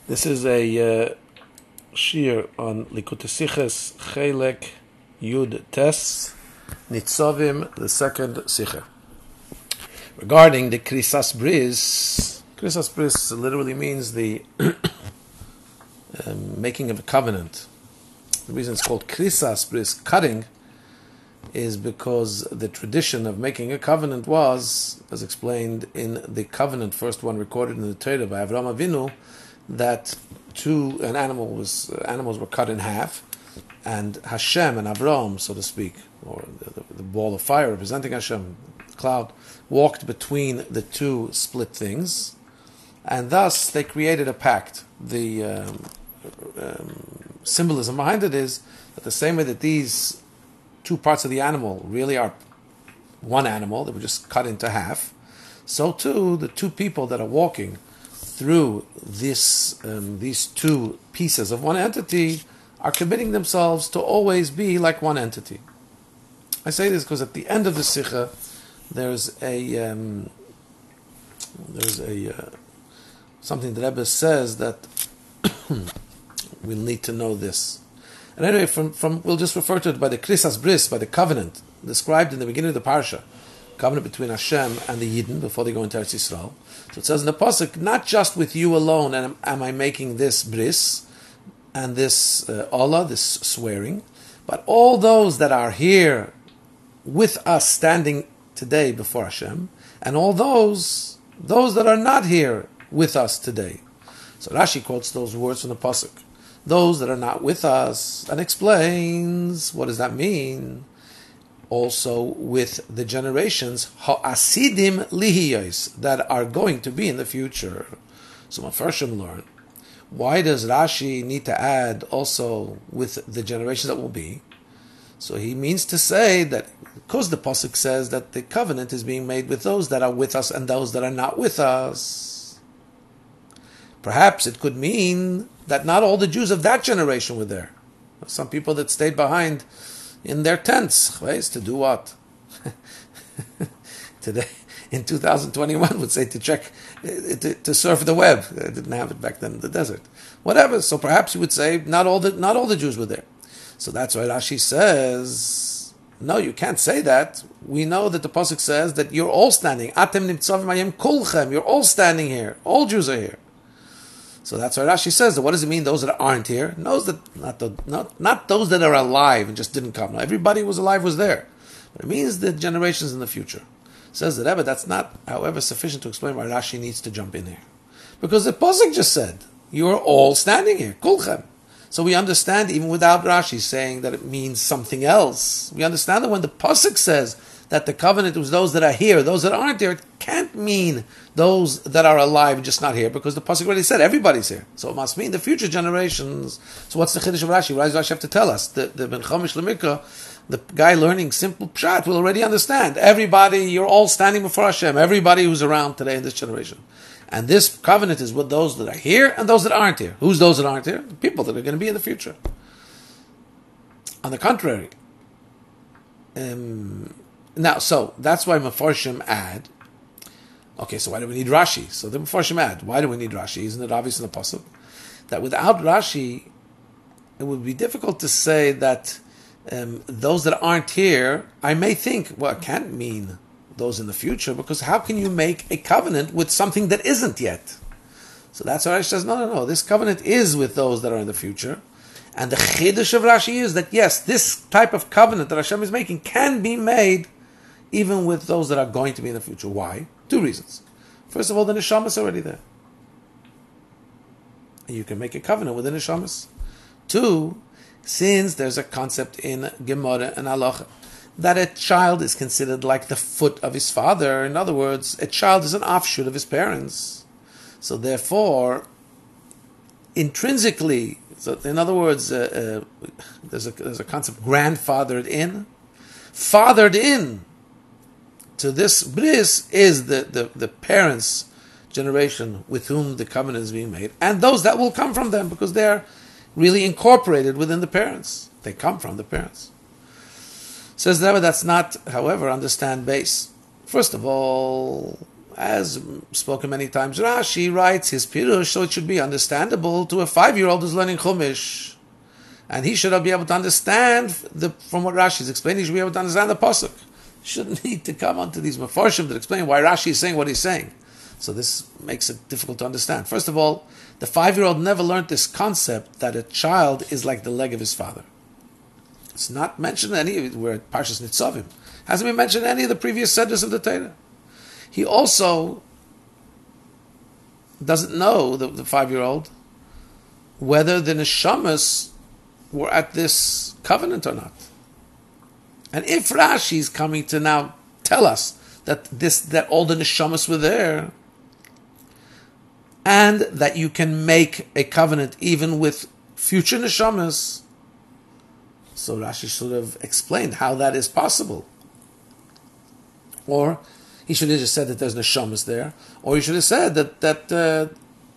This is a shir on Likutei Sichos Chelek Yud Tes Nitzavim, the second sicha. Regarding the Krisas Bris, Krisas Bris literally means the making of a covenant. The reason it's called Krisas Bris, cutting, is because the tradition of making a covenant was, as explained in the covenant, first one recorded in the Torah by Avraham Avinu, that animals were cut in half, and Hashem and Avraham, so to speak, or the ball of fire representing Hashem, the cloud, walked between the two split things, and thus they created a pact. The symbolism behind it is that the same way that these two parts of the animal really are one animal, they were just cut into half, so too the two people that are walking through these two pieces of one entity are committing themselves to always be like one entity. I say this because at the end of the Sikha there's something that Rebbe says that we'll need to know this. And anyway, from we'll just refer to it by the Krisas Bris, by the covenant described in the beginning of the parsha, covenant between Hashem and the Yidden before they go into Eretz Yisrael. So it says in the pasuk, not just with you alone am I making this bris and this Allah, this swearing, but all those that are here with us standing today before Hashem, and all those that are not here with us today. So Rashi quotes those words from the pasuk, those that are not with us, and explains what does that mean. Also with the generations ha'asidim lihiyos, that are going to be in the future. So Mefarshim learn, why does Rashi need to add also with the generations that will be? So he means to say that because the pasuk says that the covenant is being made with those that are with us and those that are not with us, perhaps it could mean that not all the Jews of that generation were there. Some people that stayed behind in their tents, right? To do what? Today, in 2021, would say to check, to surf the web. They didn't have it back then in the desert. Whatever. So perhaps you would say not all the Jews were there. So that's why Rashi says, no, you can't say that. We know that the pasuk says that you're all standing. Atem nimtzavim ayem kulchem. You're all standing here. All Jews are here. So that's why Rashi says that. What does it mean? Those that aren't here, not those that are alive and just didn't come. No, everybody who was alive was there, but it means the generations in the future. It says that, but that's not, however, sufficient to explain why Rashi needs to jump in here, because the pasuk just said you are all standing here, kulchem. So we understand even without Rashi saying that it means something else. We understand that when the pasuk says that the covenant was those that are here, those that aren't here, it can't mean those that are alive and just not here, because the pasuk already said everybody's here. So it must mean the future generations. So what's the chiddush of Rashi? Why does Rashi have to tell us? The Ben Chomish Lemikra, the guy learning simple pshat, will already understand. Everybody, you're all standing before Hashem. Everybody who's around today in this generation. And this covenant is with those that are here and those that aren't here. Who's those that aren't here? The people that are going to be in the future. On the contrary, now, so that's why Mefarshim add. Okay, so why do we need Rashi? So the Mefarshim add. Why do we need Rashi? Isn't it obvious in the pasuk that without Rashi, it would be difficult to say that those that aren't here, I may think, well, it can't mean those in the future, because how can you make a covenant with something that isn't yet? So that's why Rashi says, no, this covenant is with those that are in the future. And the chiddush of Rashi is that, yes, this type of covenant that Hashem is making can be made even with those that are going to be in the future. Why? Two reasons. First of all, the neshamas is already there. You can make a covenant with the neshamas. Two, since there's a concept in Gemara and Halacha that a child is considered like the foot of his father. In other words, a child is an offshoot of his parents. So therefore, intrinsically, so in other words, there's a concept grandfathered in. Fathered in to this bris is the parents' generation with whom the covenant is being made, and those that will come from them, because they're really incorporated within the parents. They come from the parents. Says that, but that's not, however, understand base. First of all, as spoken many times, Rashi writes his pirush, so it should be understandable to a 5-year-old who's learning Chumash. And he should be able to understand, from what Rashi is explaining, he should be able to understand the pasuk. Shouldn't need to come onto these mafarshim to explain why Rashi is saying what he's saying. So this makes it difficult to understand. First of all, the 5-year-old never learned this concept that a child is like the leg of his father. It's not mentioned anywhere Parshas Nitzavim. Hasn't been mentioned in any of the previous sedras of the Torah. He also doesn't know, the 5-year-old, whether the neshamas were at this covenant or not. And if Rashi is coming to now tell us that all the neshamas were there, and that you can make a covenant even with future neshamas, so Rashi should have explained how that is possible. Or he should have just said that there's neshamas there, or he should have said that the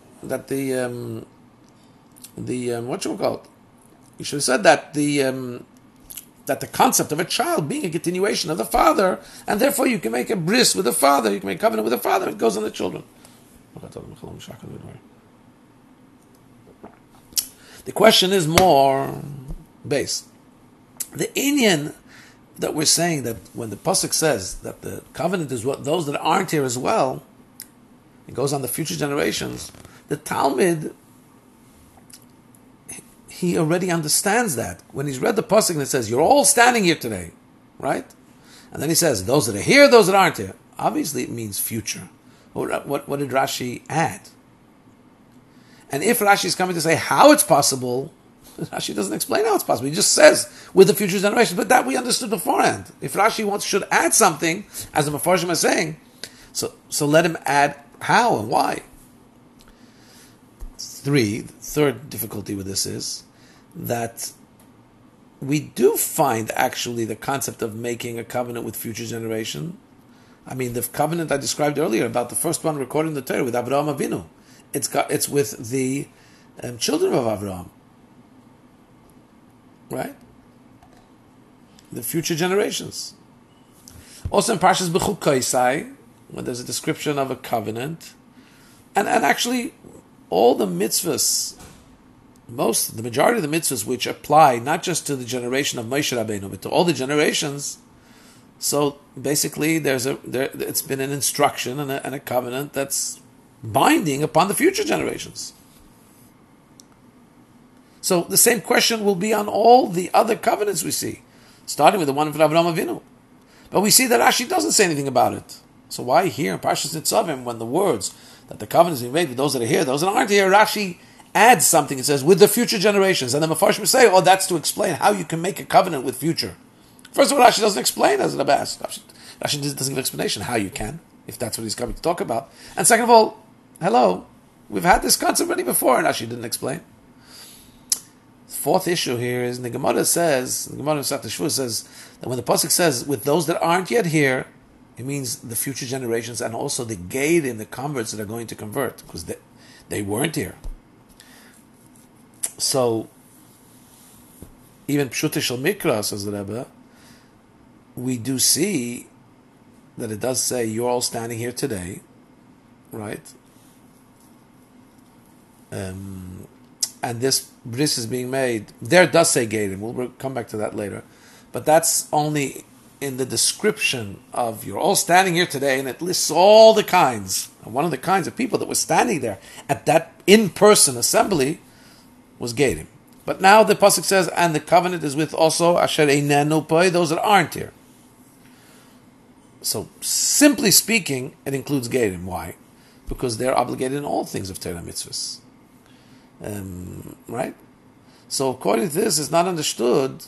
what you call it? He should have said that the concept of a child being a continuation of the father, and therefore you can make a bris with the father, you can make a covenant with the father, it goes on the children. The question is more based. The inyan that we're saying that when the pasuk says that the covenant is what those that aren't here as well, it goes on the future generations. The Talmud, he already understands that. When he's read the pasuk and it says, you're all standing here today, right? And then he says, those that are here, those that aren't here. Obviously it means future. What did Rashi add? And if Rashi is coming to say how it's possible, Rashi doesn't explain how it's possible. He just says with the future generations, but that we understood beforehand. If Rashi should add something, as the Mefarshim is saying, so let him add how and why. The third difficulty with this is that we do find actually the concept of making a covenant with future generation. I mean, the covenant I described earlier about the first one recorded in the Torah with Avraham Avinu, it's with the children of Avraham, right? The future generations. Also in Parshas Bechukoisai, when there's a description of a covenant, and actually all the mitzvahs, the majority of the mitzvahs which apply not just to the generation of Moshe Rabbeinu, but to all the generations. So basically, it's been an instruction and a covenant that's binding upon the future generations. So the same question will be on all the other covenants we see, starting with the one of Avraham Avinu. But we see that Rashi doesn't say anything about it. So why here in Parshas Nitzavim, when the words that the covenant is being made with those that are here, those that aren't here, Rashi adds something. It says with the future generations, and the Mefarshim say, "Oh, that's to explain how you can make a covenant with future." First of all, Rashi doesn't explain as an Abbas. Rashi doesn't give explanation how you can, if that's what he's coming to talk about. And second of all, hello, we've had this concept already before, and Rashi didn't explain. Fourth issue here is the Gemara says, the Gemara in Masechta Shavuos says that when the pasuk says with those that aren't yet here, it means the future generations and also the Geidim, the converts that are going to convert, because they weren't here. So even Pshutei Shel Mikra, says the Rebbe, we do see that it does say you're all standing here today, right? And this bris is being made. There it does say Geidim. We'll come back to that later. But that's only in the description of you're all standing here today, and it lists all the kinds. And one of the kinds of people that was standing there at that in-person assembly was Geidim. But now the pasuk says, and the covenant is with also Asher Einenu Poi, those that aren't here. So, simply speaking, it includes Geidim. Why? Because they're obligated in all things of Torah mitzvahs. Right? So, according to this, it's not understood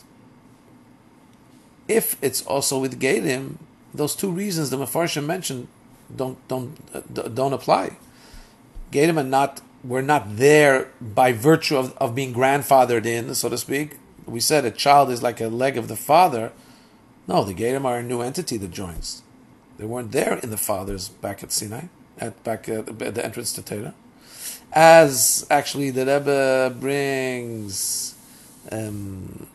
if it's also with Geidim. Those two reasons the Mefarshim mentioned don't apply. Geidim were not there by virtue of being grandfathered in, so to speak. We said a child is like a leg of the father. No, the Geidim are a new entity that joins. They weren't there in the fathers back at Sinai, at the entrance to Torah. As actually the Rebbe brings, and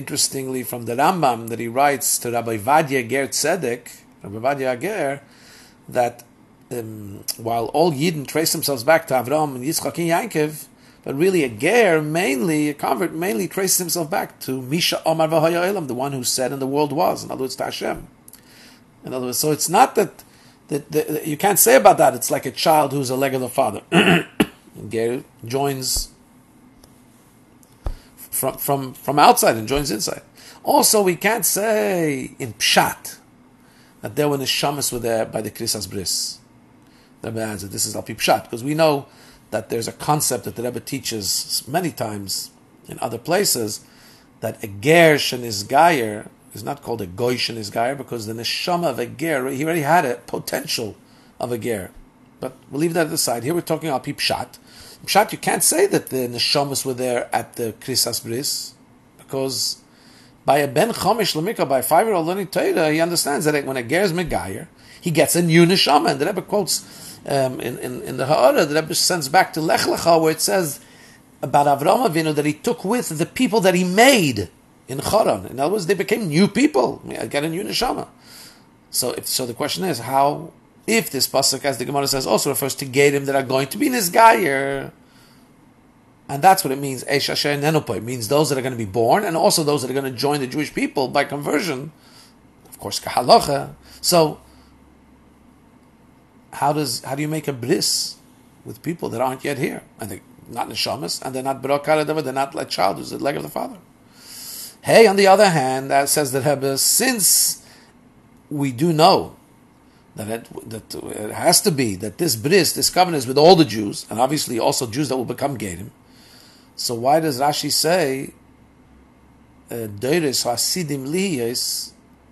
interestingly from the Rambam that he writes to Rabbi Vadia Ger Tzedek, Rabbi Vadia Ger, that while all Yidden trace themselves back to Avram and Yitzchak and Yaakov, but really a ger, a convert, mainly traces himself back to Misha Omar V'Haya Olam, the one who said and the world was. In other words, to Hashem. In other words, so it's not that you can't say about that. It's like a child who's a leg of the father. Ger joins from outside and joins inside. Also, we can't say in Pshat that there were neshamas were there by the Krisas Bris. The Rebbe adds that this is al pi Pshat, because we know that there's a concept that the Rebbe teaches many times in other places, that a ger shenisgayer is not called a goy shenisgayer, because the neshama of a ger, he already had a potential of a ger. But we'll leave that at the side. Here we're talking al pi Pshat. Pshat, you can't say that the neshamas were there at the Krisas Bris, because by a ben chomish lemika, by a 5-year-old learning Torah, he understands that when a ger is megayer, he gets a new neshama. And the Rebbe quotes in the Ha'ara, the Rebbe sends back to Lech Lecha, where it says about Avraham Avinu that he took with the people that he made in Charan. In other words, they became new people. I get a new neshama. So the question is, how, if this pasuk, as the Gemara says, also refers to Gedim that are going to be Nizgayer, and that's what it means, Eish Asher Nenopo. It means those that are going to be born, and also those that are going to join the Jewish people by conversion, of course, Kahalocha. So, how do you make a bris with people that aren't yet here? And they're not neshamas, and they're not barakar, they're not like child who's the leg of the father. Hey, on the other hand, that says the Rebbe, since we do know that it has to be that this bris, this covenant is with all the Jews, and obviously also Jews that will become Gedim, so why does Rashi say Deires Hasidim Liyes?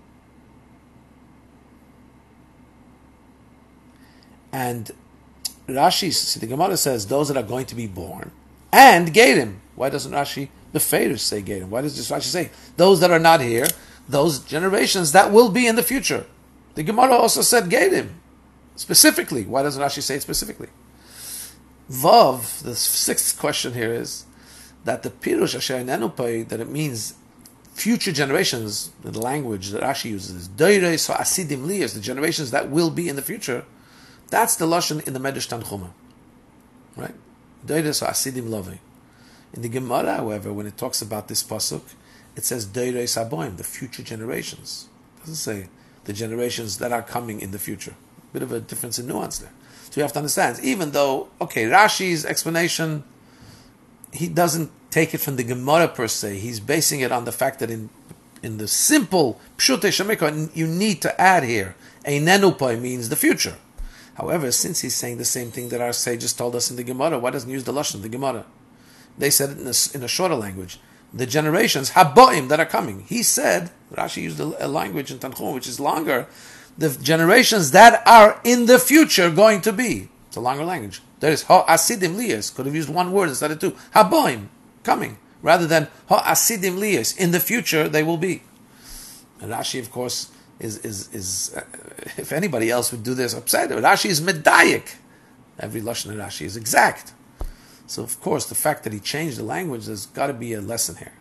And Rashi, see, the Gemara says those that are going to be born and Gedim. Why doesn't Rashi, the Feirush, say Gedim? Why does just Rashi say those that are not here, those generations that will be in the future? The Gemara also said Gedim specifically. Why doesn't Rashi say it specifically? Vav, the sixth question here is that the Pirush Asher Nenupai, that it means future generations, the language that Rashi uses is Deires Hasidim Liyas, the generations that will be in the future. That's the lashon in the Medrash Tanchuma, right? Deires Hasidim Lovei. In the Gemara, however, when it talks about this pasuk, it says Deires Haboim, the future generations. It doesn't say the generations that are coming in the future. Bit of a difference in nuance there. So you have to understand, even though, Rashi's explanation, he doesn't take it from the Gemara per se. He's basing it on the fact that in the simple Pshutei Shemikah, you need to add here, Einenupai means the future. However, since he's saying the same thing that our sages told us in the Gemara, why doesn't he use the lashon of the Gemara? They said it in a shorter language. The generations, Haboim, that are coming. He said, Rashi used a language in Tanchum which is longer, the generations that are in the future going to be. It's a longer language. There is Ha-asidim liyas, could have used one word instead of two. Haboim, coming, rather than Ha-asidim liyas, in the future they will be. And Rashi, of course, is if anybody else would do this upside down, Rashi is medayik. Every lashon of Rashi is exact. So, of course, the fact that he changed the language, there's got to be a lesson here.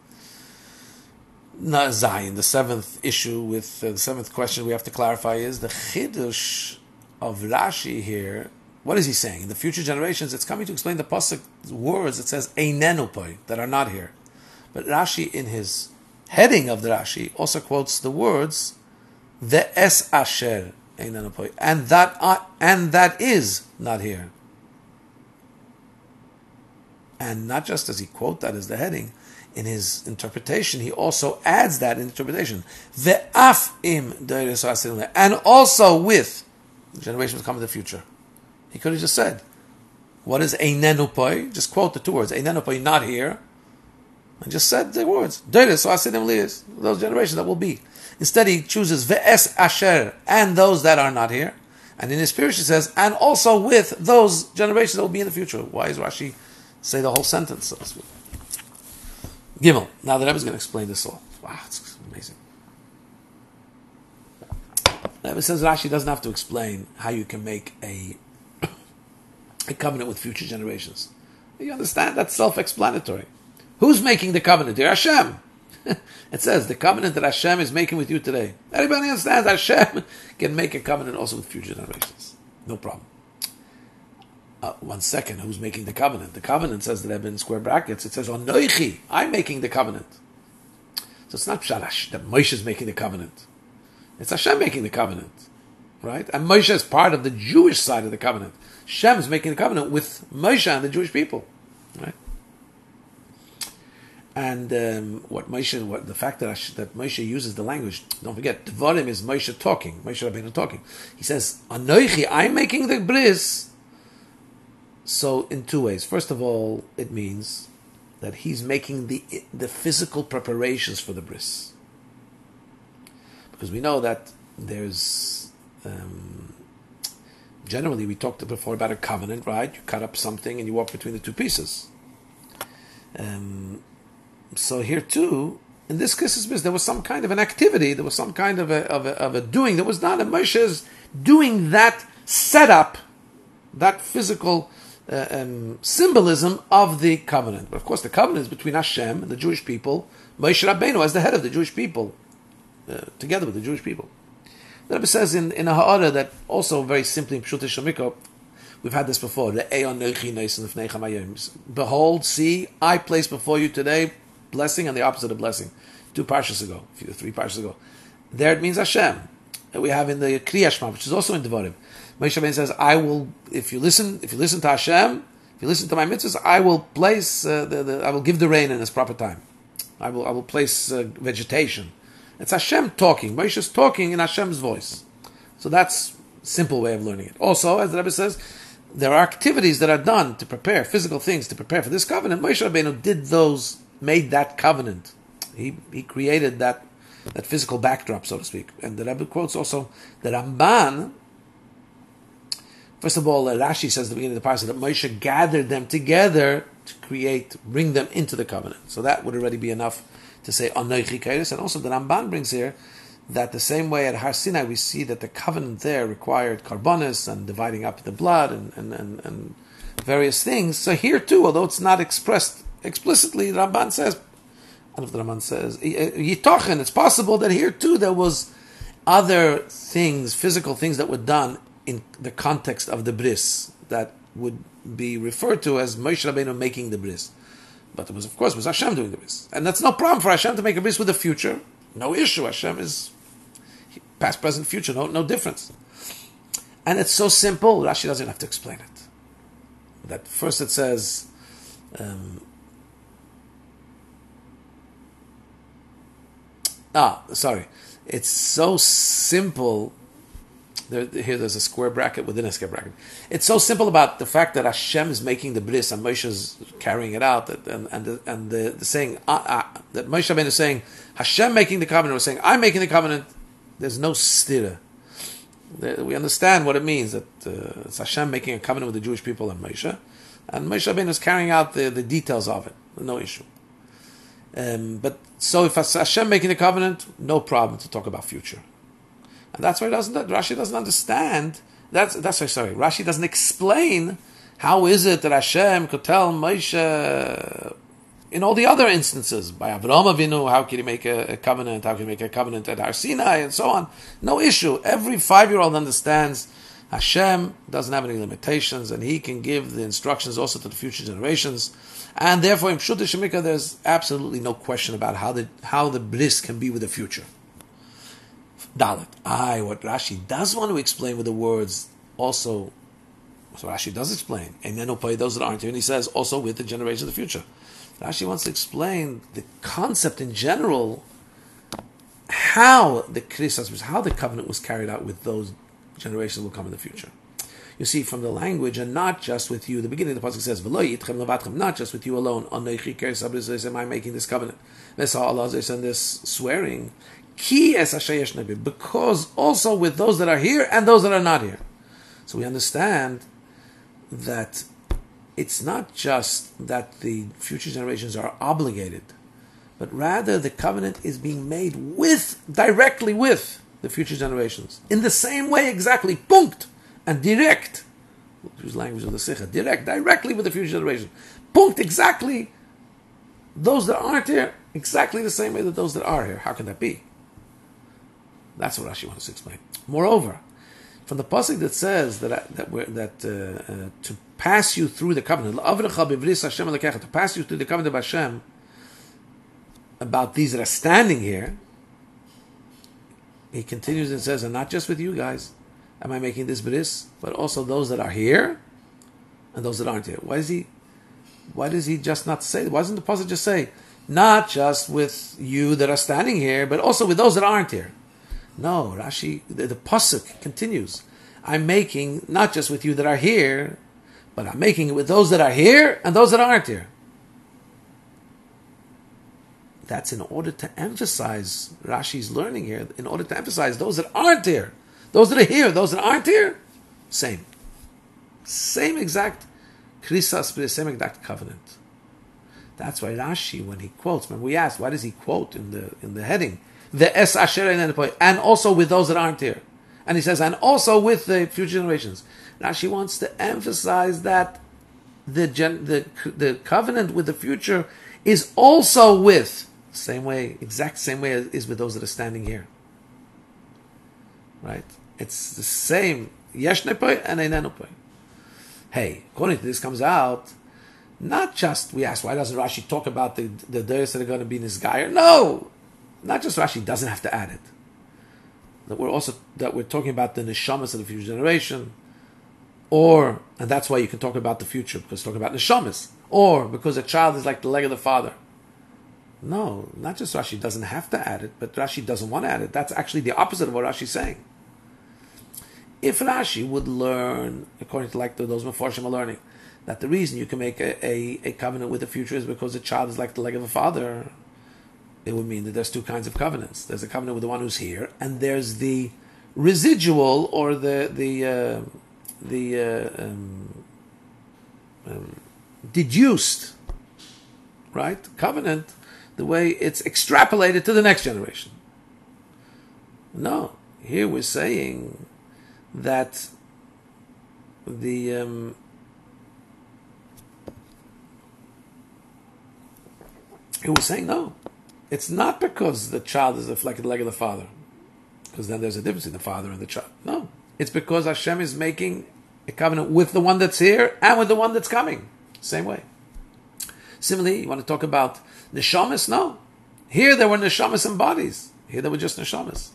Zayin, the seventh issue with the seventh question we have to clarify is the chidush of Rashi here. What is he saying? In the future generations, it's coming to explain the pasuk words. It says "einenupoi" that are not here, but Rashi, in his heading of the Rashi, also quotes the words "ve'es asher einenupoi," and that is not here. And not just does he quote that as the heading, in his interpretation, he also adds that interpretation. Ve'af im deires hasidim, and also with the generations come in the future. He could have just said, what is einenupoi? Just quote the two words, einenupoi, not here, and just said the words, deires hasidim liyas, those generations that will be. Instead, he chooses ve'es asher, and those that are not here. And in his Pirush, he says, and also with those generations that will be in the future. Why is Rashi say the whole sentence, so to speak? Gimel. Now the Rebbe is going to explain this all. Wow, it's amazing. The Rebbe says Rashi doesn't have to explain how you can make a covenant with future generations. You understand? That's self-explanatory. Who's making the covenant? They're Hashem. It says the covenant that Hashem is making with you today. Everybody understands Hashem can make a covenant also with future generations. No problem. 1 second, who's making the covenant? The covenant says that I've been in square brackets. It says, Onoichi, I'm making the covenant. So it's not Pshalash that Moshe is making the covenant. It's Hashem making the covenant. Right? And Moshe is part of the Jewish side of the covenant. Hashem is making the covenant with Moshe and the Jewish people. Right? And the fact that Moshe uses the language, don't forget, Dvarim is Moshe talking, Moshe Rabbeinu talking. He says, Anoichi, I'm making the bris. So in two ways. First of all, it means that he's making the physical preparations for the bris. Because we know that there's, generally we talked before about a covenant, right? You cut up something and you walk between the two pieces. So here too, in this case, there was some kind of an activity, there was some kind of a doing that was done, and Moshe is doing that setup, that physical symbolism of the covenant. But of course, the covenant is between Hashem and the Jewish people, Moshe Rabbeinu as the head of the Jewish people, together with the Jewish people. The Rebbe says in a Ha'ara that also very simply in Pshutei Shemiko, we've had this before, behold, see, I place before you today blessing and the opposite of blessing. 2 parshas ago, 3 parshas ago. There it means Hashem. We have in the Kriya Shema, which is also in Devarim. Moshe Rabbeinu says, I will, if you listen to Hashem, if you listen to my mitzvahs, I will place, I will give the rain in its proper time. I will place vegetation. It's Hashem talking. Moshe is talking in Hashem's voice. So that's a simple way of learning it. Also, as the Rebbe says, there are activities that are done to prepare, physical things to prepare for this covenant. Moshe Rabbeinu did those, made that covenant. He created that physical backdrop, so to speak. And the Rebbe quotes also the Ramban. First of all, Rashi says at the beginning of the parsha that Moshe gathered them together to bring them into the covenant. So that would already be enough to say Anoichi Kairos. And also the Ramban brings here that the same way at Har Sinai we see that the covenant there required karbonis and dividing up the blood and various things. So here too, although it's not expressed explicitly, the Ramban says, I don't know if the Ramban says, Yitochen, it's possible that here too there was other things, physical things that were done in the context of the bris that would be referred to as Moshe Rabbeinu making the bris. But it was, of course, Hashem doing the bris. And that's no problem for Hashem to make a bris with the future. No issue. Hashem is past, present, future. No difference. And it's so simple, Rashi doesn't have to explain it. That first it says, it's so simple. Here there's a square bracket within a square bracket. It's so simple about the fact that Hashem is making the bris and Moshe is carrying it out, and the saying that Moshe Rabbeinu is saying Hashem making the covenant, or saying I'm making the covenant. There's no stira. We understand what it means that it's Hashem making a covenant with the Jewish people and Moshe Rabbeinu is carrying out the details of it. No issue. But so if it's Hashem making the covenant, no problem to talk about future. And that's why Rashi doesn't understand. Rashi doesn't explain how is it that Hashem could tell Moshe in all the other instances, by Avraham Avinu, how could he make a covenant? How could he make a covenant at Har Sinai and so on? No issue. Every 5-year-old understands Hashem doesn't have any limitations, and He can give the instructions also to the future generations. And therefore, in Pshutei Shemika, there's absolutely no question about how the bris can be with the future. Dalet. What Rashi does want to explain with the words also, so Rashi does explain, and then those that aren't here, and he says also with the generation of the future. Rashi wants to explain the concept in general, how the covenant was carried out with those generations that will come in the future. You see, from the language, and not just with you, the beginning of the pasuk says, "V'lo yitchem levatchem," not just with you alone. Anoichi keres abris, am I making this covenant? This and this swearing. Because also with those that are here and those that are not here. So we understand that it's not just that the future generations are obligated, but rather the covenant is being made directly with the future generations. In the same way, exactly, punct, and direct. Use language of the Sikha, directly with the future generations. Punct, exactly. Those that aren't here exactly the same way that those that are here. How can that be? That's what Rashi wants to explain. Moreover, from the pasuk that says to pass you through the covenant, to pass you through the covenant of Hashem, about these that are standing here, he continues and says, and not just with you guys am I making this bris, but also those that are here and those that aren't here. Why does he just not say? Why doesn't the pasuk just say, not just with you that are standing here, but also with those that aren't here? No, Rashi, the pasuk continues. I'm making not just with you that are here, but I'm making it with those that are here and those that aren't here. That's in order to emphasize, Rashi's learning here, in order to emphasize those that aren't here. Those that are here, those that aren't here, same. Same exact krisas, same exact covenant. That's why Rashi, when he quotes, when we ask, why does he quote in the heading, the es asher and also with those that aren't here? And he says, and also with the future generations. Rashi wants to emphasize that the covenant with the future is also with, exact same way as is with those that are standing here. Right? It's the same. Yesh nepoi and ein nepoi. Hey, according to this comes out, not just, we ask, why doesn't Rashi talk about the days that are going to be in Nisgayer? No! Not just Rashi doesn't have to add it. That we're talking about the neshamas of the future generation, and that's why you can talk about the future, because talking about neshamas, or because a child is like the leg of the father. No, not just Rashi doesn't have to add it, but Rashi doesn't want to add it. That's actually the opposite of what Rashi's saying. If Rashi would learn, according to those Meforshim are learning, that the reason you can make a covenant with the future is because the child is like the leg of a father, it would mean that there's two kinds of covenants. There's a covenant with the one who's here, and there's the residual or the deduced, right, covenant, the way it's extrapolated to the next generation. No, here we're saying that he was saying no. It's not because the child is like the leg of the father, because then there's a difference in the father and the child. No, it's because Hashem is making a covenant with the one that's here and with the one that's coming. Same way. Similarly, you want to talk about neshamas? No. Here there were neshamas and bodies. Here there were just neshamas.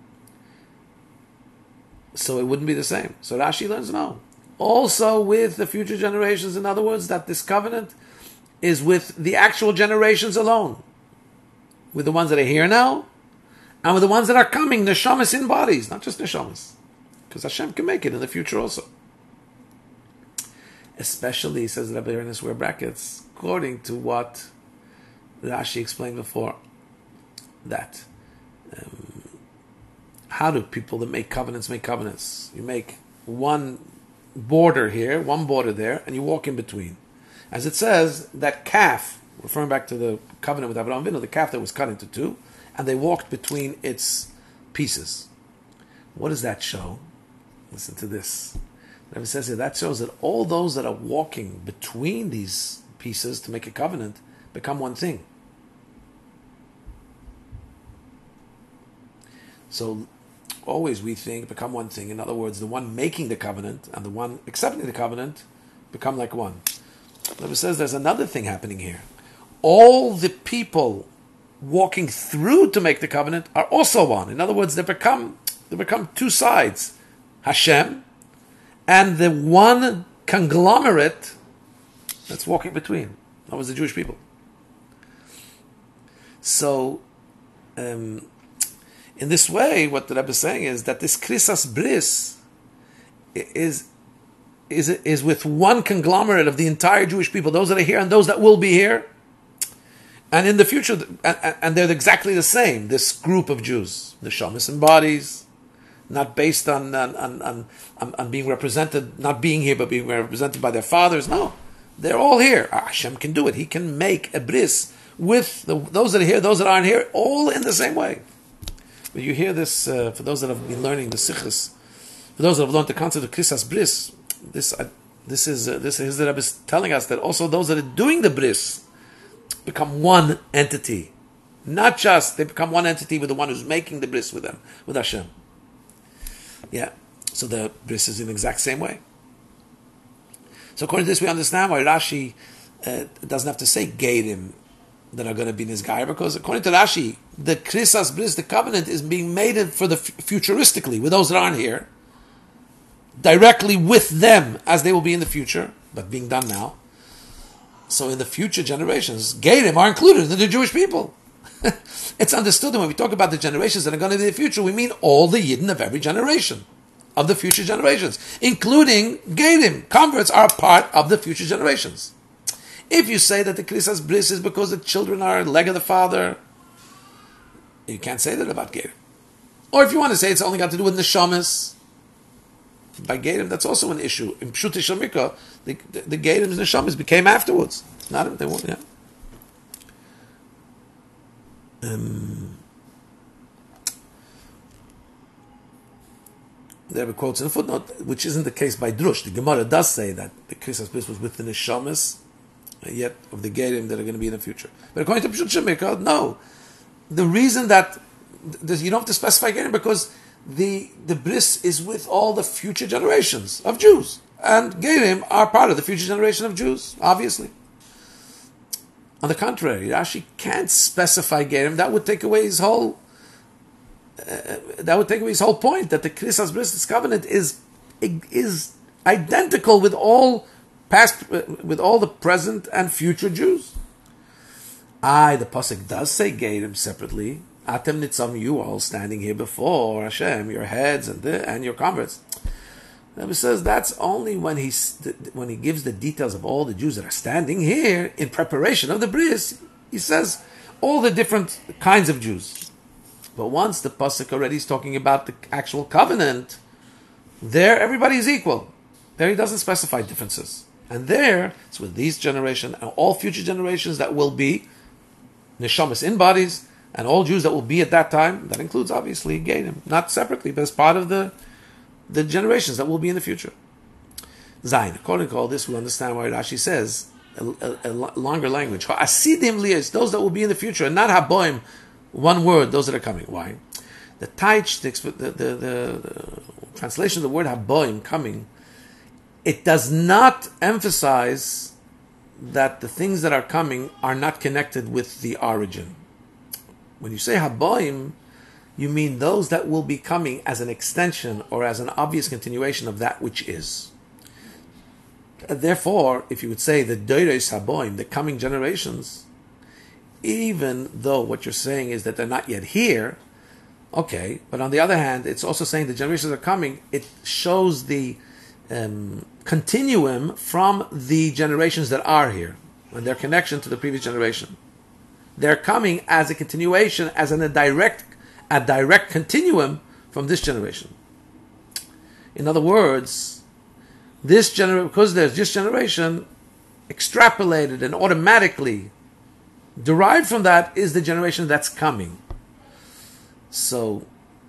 So it wouldn't be the same. So Rashi learns no. Also with the future generations, in other words, that this covenant is with the actual generations alone. With the ones that are here now, and with the ones that are coming, neshamas in bodies, not just neshamas. Because Hashem can make it in the future also. Especially, says Rabbi here in the square brackets, according to what Rashi explained before, that how do people that make covenants make covenants? You make one border here, one border there, and you walk in between. As it says, that calf, referring back to the covenant with Avraham Avinu, the calf that was cut into two, and they walked between its pieces. What does that show? Listen to this. Rabbi says here, that shows that all those that are walking between these pieces to make a covenant become one thing. So always we think become one thing. In other words, the one making the covenant and the one accepting the covenant become like one. Rabbi says there's another thing happening here. All the people walking through to make the covenant are also one. In other words, they become two sides. Hashem and the one conglomerate that's walking between. That was the Jewish people. So, in this way, what the Rebbe is saying is that this Krisas Bris is with one conglomerate of the entire Jewish people, those that are here and those that will be here, and in the future, and they're exactly the same. This group of Jews, the neshamas and bodies, not based on being represented, not being here, but being represented by their fathers. No, they're all here. Hashem can do it. He can make a bris with those that are here, those that aren't here, all in the same way. But you hear this, for those that have been learning the sikhs, for those that have learned the concept of krisas bris, this is the Rebbe is telling us that also those that are doing the bris become one entity, Not just they become one entity with the one who's making the bris with them, with Hashem. Yeah. So the bris is in the exact same way. So according to this, we understand why Rashi doesn't have to say Geirim that are going to be Nizgair, because according to Rashi, the Krisas Bris, the covenant, is being made for the futuristically, with those that aren't here, directly with them as they will be in the future, but being done now. So in the future generations, Geirim are included in the Jewish people. It's understood that when we talk about the generations that are going to be in the future, we mean all the Yidden of every generation, of the future generations, including Geirim. Converts are a part of the future generations. If you say that the Krisas Bris is because the children are leg of the father, you can't say that about Geirim. Or if you want to say it's only got to do with Neshamas, by Geirim, that's also an issue. In Pshuti Shamika, the Geirim's Neshamas became afterwards. Not they won't, yeah. There are quotes in a footnote, which isn't the case by Drush. The Gemara does say that the Krisas Bris was with the Neshamas, yet of the Geirim that are going to be in the future. But according to Pshut Shemikah, no. The reason that you don't have to specify Geirim because the bris is with all the future generations of Jews. And Geirim are part of the future generation of Jews, obviously. On the contrary, Rashi can't specify Geirim. That would take away his whole point, that the Krisas Bris, this covenant, is identical with all the present and future Jews. The pasuk does say Geirim separately. Atem nitzam, you all standing here before Hashem, your heads and your converts. It says that's only when he gives the details of all the Jews that are standing here in preparation of the bris. He says all the different kinds of Jews. But once the pasuk already is talking about the actual covenant, there everybody is equal. There he doesn't specify differences. And there, it's with these generations and all future generations that will be neshamas in bodies, and all Jews that will be at that time. That includes obviously Geirim, not separately, but as part of the generations that will be in the future. Zayin. According to all this, we understand why Rashi says a longer language. Hasidim liyos, those that will be in the future, and not haboim, one word, those that are coming. Why? The taich, the translation of the word haboim, coming, it does not emphasize that the things that are coming are not connected with the origin. When you say haboim, you mean those that will be coming as an extension or as an obvious continuation of that which is. Therefore, if you would say the doiros haboim, the coming generations, even though what you're saying is that they're not yet here, okay, but on the other hand, it's also saying the generations are coming, it shows the continuum from the generations that are here and their connection to the previous generation. They're coming as a continuation, as a direct continuum from this generation. In other words, because there's this generation, extrapolated and automatically derived from that is the generation that's coming. So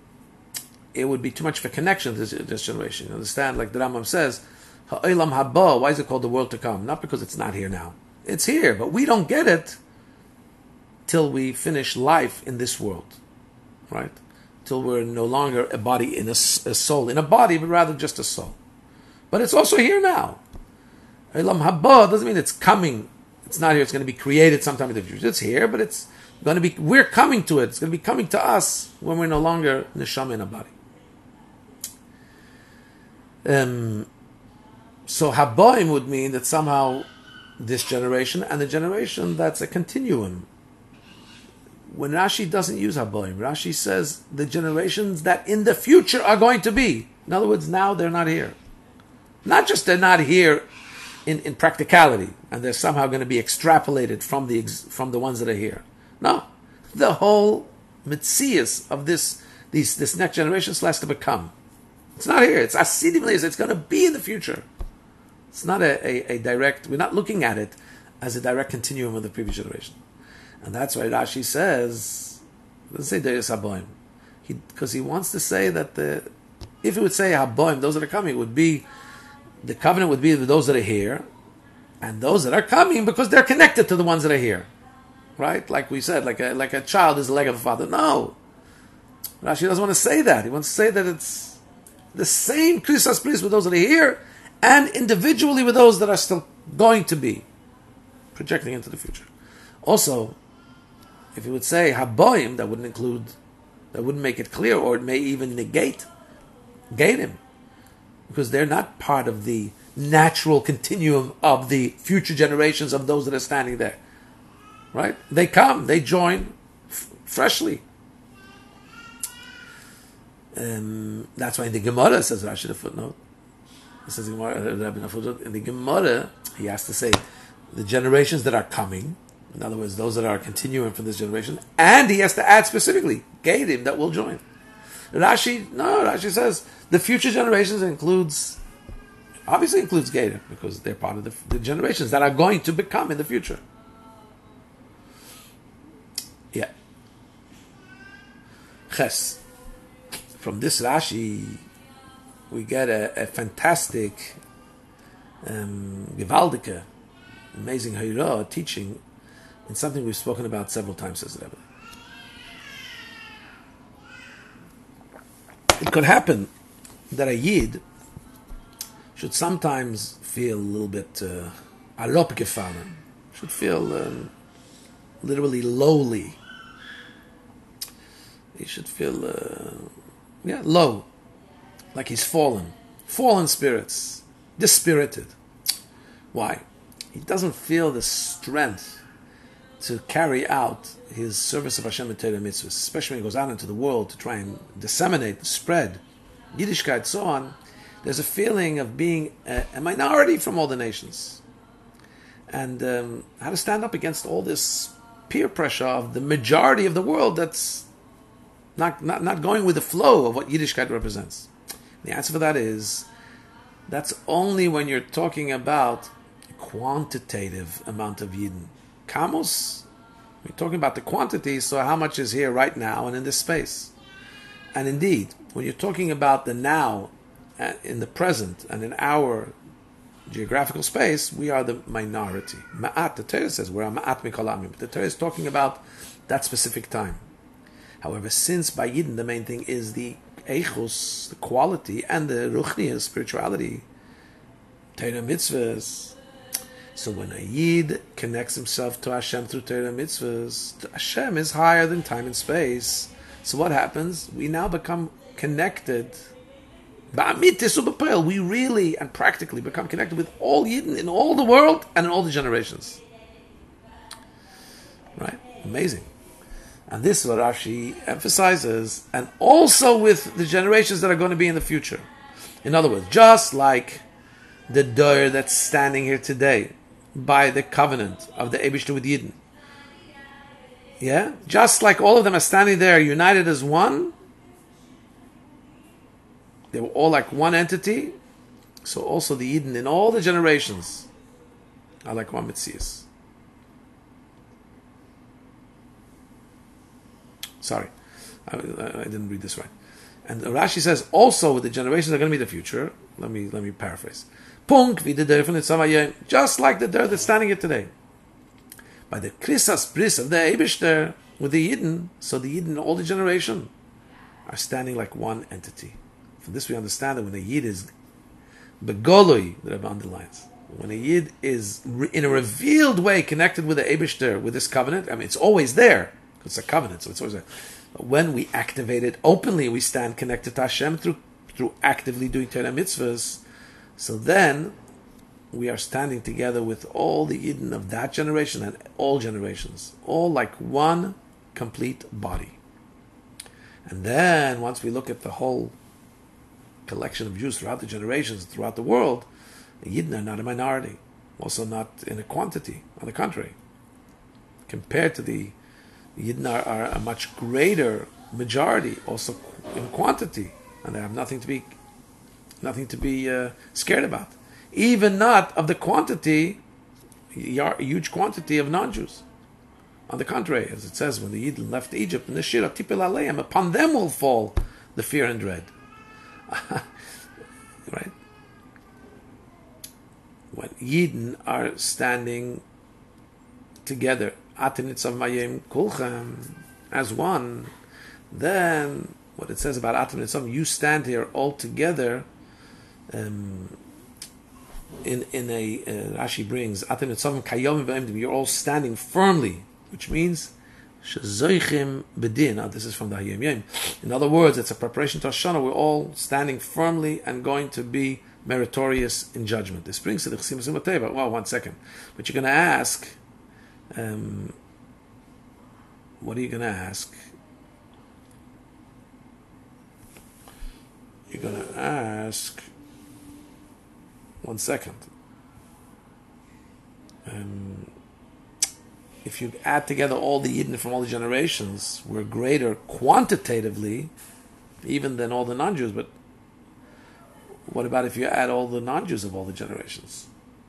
it would be too much of a connection to this generation. You understand? Like the Rambam says, Ha'olam haba, why is it called the world to come? Not because it's not here now. It's here, but we don't get it till we finish life in this world, right? Till we're no longer a body in a soul in a body, but rather just a soul. But it's also here now. Elam haba doesn't mean it's coming. It's not here. It's going to be created sometime in the future. It's here, but it's going to be. We're coming to it. It's going to be coming to us when we're no longer neshama in a body. So habaim would mean that somehow this generation and the generation that's a continuum. When Rashi doesn't use haboim, Rashi says the generations that in the future are going to be. In other words, now they're not here. Not just they're not here in practicality, and they're somehow going to be extrapolated from the ones that are here. No, the whole mitzias of this next generation has to become. It's not here. It's asidim leis. It's going to be in the future. It's not a direct. We're not looking at it as a direct continuum of the previous generation. And that's why Rashi says, doesn't say Deis Haboim, because he wants to say that if it would say Haboim, those that are coming, would be the covenant would be with those that are here, and those that are coming because they're connected to the ones that are here. right? Like we said, like a child is the leg of the father. No, Rashi doesn't want to say that. He wants to say that it's the same Krisas Bris with those that are here, and individually with those that are still going to be, projecting into the future. Also, if you would say Haboim, that wouldn't make it clear, or it may even negate him, because they're not part of the natural continuum of the future generations of those that are standing there. Right? They come, they join freshly. That's why in the Gemara, says Rashi the footnote, it says in the Gemara, he has to say the generations that are coming, in other words, those that are continuing from this generation, and he has to add specifically, Gedim, that will join. Rashi says the future generations obviously includes Gedim, because they're part of the generations that are going to become in the future. Yeah. Ches. From this Rashi, we get a fantastic, gewaldige, amazing Hayra teaching in something we've spoken about several times, says the Rebbe. It could happen that a Yid should sometimes feel a little bit alop gefallen, should feel literally lowly. He should feel low, like he's fallen spirits, dispirited. Why? He doesn't feel the strength to carry out his service of Hashem and Torah mitzvahs, especially when he goes out into the world to try and disseminate, spread Yiddishkeit, so on. There's a feeling of being a minority from all the nations, and how to stand up against all this peer pressure of the majority of the world that's not going with the flow of what Yiddishkeit represents. The answer for that is, that's only when you're talking about a quantitative amount of Yidden. Kamos, we're talking about the quantity, so how much is here right now and in this space. And indeed, when you're talking about the now, in the present, and in our geographical space, we are the minority. Ma'at, the Torah says, we're a ma'at mikol amim. But the Torah is talking about that specific time. However, since by Yidden the main thing is the eichus, the quality, and the ruchniya, spirituality, Torah mitzvahs, so when a Yid connects himself to Hashem through Torah mitzvahs, Hashem is higher than time and space. So what happens? We now become connected. We really and practically become connected with all Yidden in all the world and in all the generations. Right? Amazing. And this is what Rashi emphasizes, and also with the generations that are going to be in the future. In other words, just like the Dor that's standing here today by the covenant of the Eibishter with Yidden. Yeah? Just like all of them are standing there united as one, they were all like one entity, so also the Yidden in all the generations are like one Metzias. Sorry, I didn't read this right. And Rashi says also with the generations that are going to be the future. Let me paraphrase. Just like the dirt that's standing here today. By the Krisas Bris of the Eibishter with the Yidden, so the Yidden, all the generation, are standing like one entity. From this we understand that when a Yid is begoloi, the Rebbe underlines, when a Yid is in a revealed way connected with the Eibishter, with this covenant, I mean it's always there. It's a covenant, so it's always there. But when we activate it openly, we stand connected to Hashem through actively doing Torah mitzvahs. So then we are standing together with all the Yidden of that generation and all generations, all like one complete body. And then once we look at the whole collection of Jews throughout the generations, throughout the world, the Yidden are not a minority, also not in a quantity. On the contrary, compared to the Yidden are a much greater majority, also in quantity, and they have nothing to be scared about. Even not of the quantity, huge quantity of non-Jews. On the contrary, as it says, when the Yidden left Egypt, in the Shira Tipel Aleim, upon them will fall the fear and dread. Right? When Yidden are standing together Atim Nitzav Mayim Kulchem, as one, then what it says about Atim Nitzav, you stand here all together. In a Rashi brings Atim Nitzavim Kayomim V'Emdim, you're all standing firmly, which means Shezoichim Bedin. Now this is from the Hayom Yom. In other words, it's a preparation to Hashanah. We're all standing firmly and going to be meritorious in judgment. This brings to the Chassim Teva. Well, 1 second. But you're going to ask, what are you going to ask? You're going to ask, 1 second. If you add together all the Yidden from all the generations, we're greater quantitatively even than all the non-Jews. But what about if you add all the non-Jews of all the generations?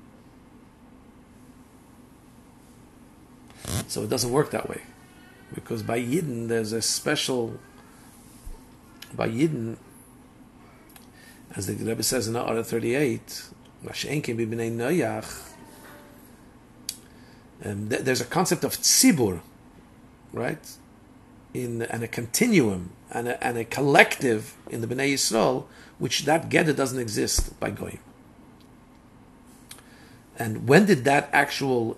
So it doesn't work that way. Because by Yidden, there's a special... By Yidden, as the Rebbe says in Ha'ara 38, there's a concept of tzibur, right? And a continuum and a collective in the Bnei Yisrael, which that Geder doesn't exist by Goyim. And when did that actual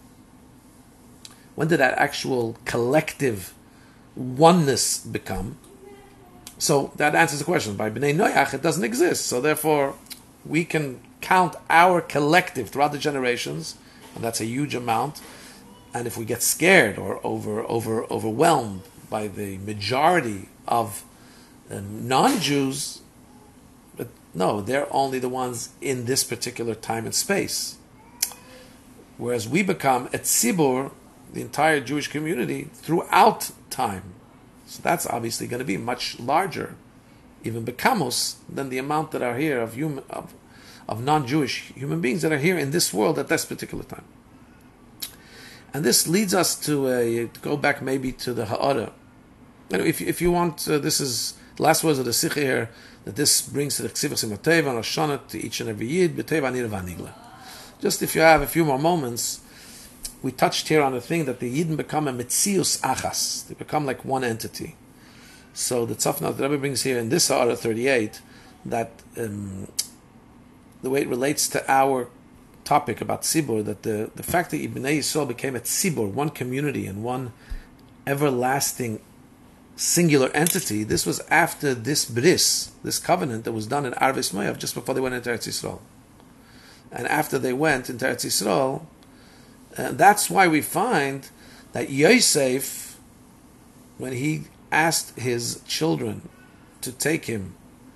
collective oneness become? So that answers the question. By Bnei Noach, it doesn't exist. So therefore, we can count our collective throughout the generations, and that's a huge amount. And if we get scared or overwhelmed by the majority of non-Jews, but no, they're only the ones in this particular time and space. Whereas we become a tzibur, the entire Jewish community, throughout time. So that's obviously going to be much larger, even bekamos, than the amount that are here of non-Jewish human beings that are here in this world at this particular time. And this leads us to go back maybe to the Ha'ara. And if you want, this is the last words of the Sikha here, that this brings to the Ksivach Simoteva and Roshana to each and every Yid, B'teva Nir Vanigla. Just if you have a few more moments, we touched here on the thing that the Yidden become a Metzius Achas. They become like one entity. So the Tzafna that Rebbe brings here in this Ha'ara 38, that the way it relates to our topic about Tzibur, that the fact that Bnei Yisrael became a Tzibur, one community and one everlasting singular entity, this was after this bris, this covenant that was done in Arvis Moav just before they went into Eretz Yisrael. And after they went into Eretz Yisrael, that's why we find that Yosef, when he asked his children to take him,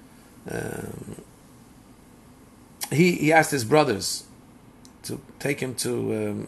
he asked his brothers to take him to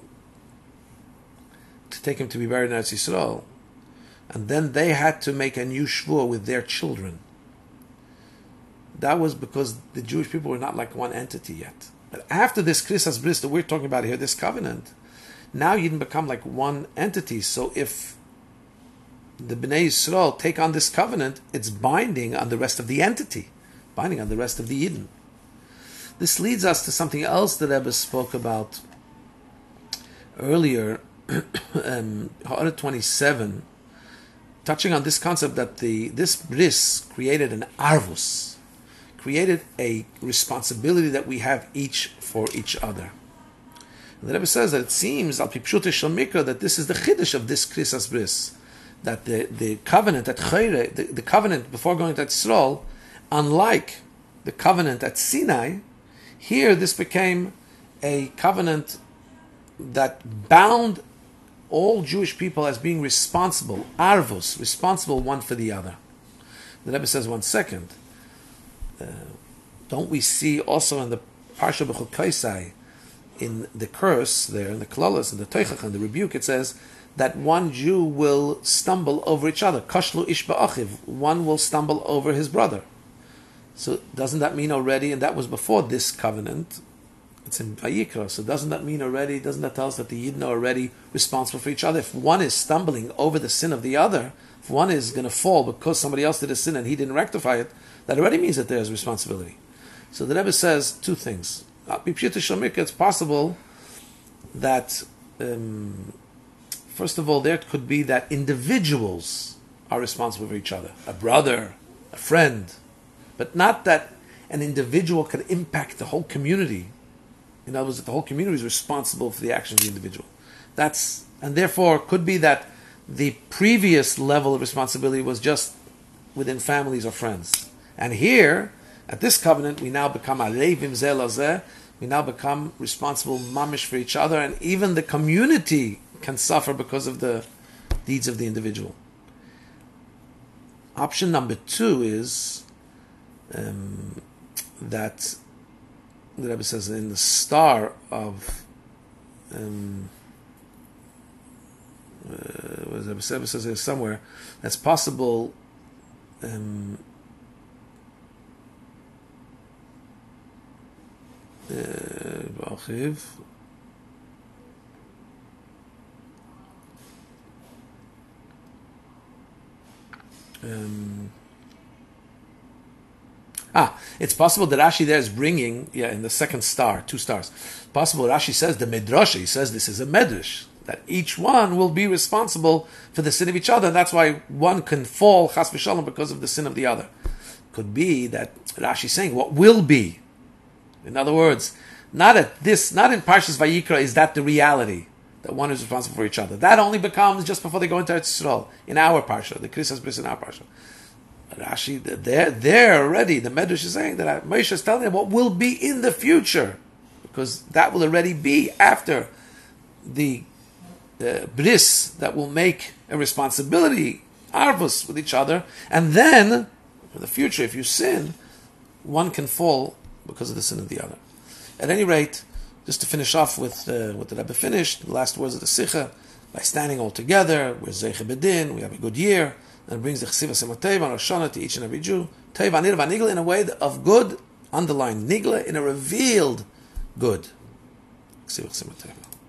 be buried in Eretz Yisrael, and then they had to make a new shvur with their children. That was because the Jewish people were not like one entity yet. But after this Krisas Bris that we're talking about here, this covenant, now you didn't become like one entity. So if the Bnei Yisrael take on this covenant, it's binding on the rest of the entity, binding on the rest of the Yidden. This leads us to something else that Rebbe spoke about earlier, Ha'ara 27, touching on this concept that this bris created an arvus, created a responsibility that we have each for each other. And the Rebbe says that it seems, al pipshute shel mikra, that this is the chiddush of this krisas bris, that the covenant at Chayre, the covenant before going to Yisrael, unlike the covenant at Sinai, here this became a covenant that bound all Jewish people as being responsible, arvus, responsible one for the other. The Rebbe says, 1 second, don't we see also in the Parsha B'chol Kaisai, in the curse there, in the Klolos, in the Teichach, and the rebuke, it says that one Jew will stumble over each other. Kashlu ish ba'achiv, one will stumble over his brother. So doesn't that mean already, and that was before this covenant, it's in Vayikra, so doesn't that mean already, doesn't that tell us that the Yidden are already responsible for each other? If one is stumbling over the sin of the other, if one is going to fall because somebody else did a sin and he didn't rectify it, that already means that there is responsibility. So the Rebbe says two things. It's possible that first of all, there could be that individuals are responsible for each other. A brother, a friend. But not that an individual can impact the whole community. In other words, that the whole community is responsible for the actions of the individual. And therefore, it could be that the previous level of responsibility was just within families or friends. And here, at this covenant, we now become alevim zeh lazeh. We now become responsible mamish for each other, and even the community can suffer because of the deeds of the individual. Option number 2 is that the Rebbe says in the star of what the Rebbe says here somewhere, that's possible. It's possible that Rashi there is bringing, in the second star, 2 stars. Possible Rashi says the Midrash, he says this is a Medrash, that each one will be responsible for the sin of each other, and that's why one can fall, chas v'shalom, because of the sin of the other. Could be that Rashi is saying what will be. In other words, not in Parshas Vayikra is that the reality, that one is responsible for each other. That only becomes just before they go into Eretz Yisrael, in our Parsha, the Kriyas Bris in our Parsha. Rashi, there already, the Medrash is saying that Moshe is telling them what will be in the future, because that will already be after the bris that will make a responsibility, arvus, with each other, and then, for the future, if you sin, one can fall because of the sin of the other. At any rate, just to finish off with what the Rebbe finished, the last words of the Sikha, by standing all together, we're Zeiche Bedin, we have a good year, and it brings the Chesiva Semotev on Rosh Hashanah to each and every Jew. Teiv Anir Vanigla in a way of good, underlined Nigla in a revealed good. Chesiva Semotev.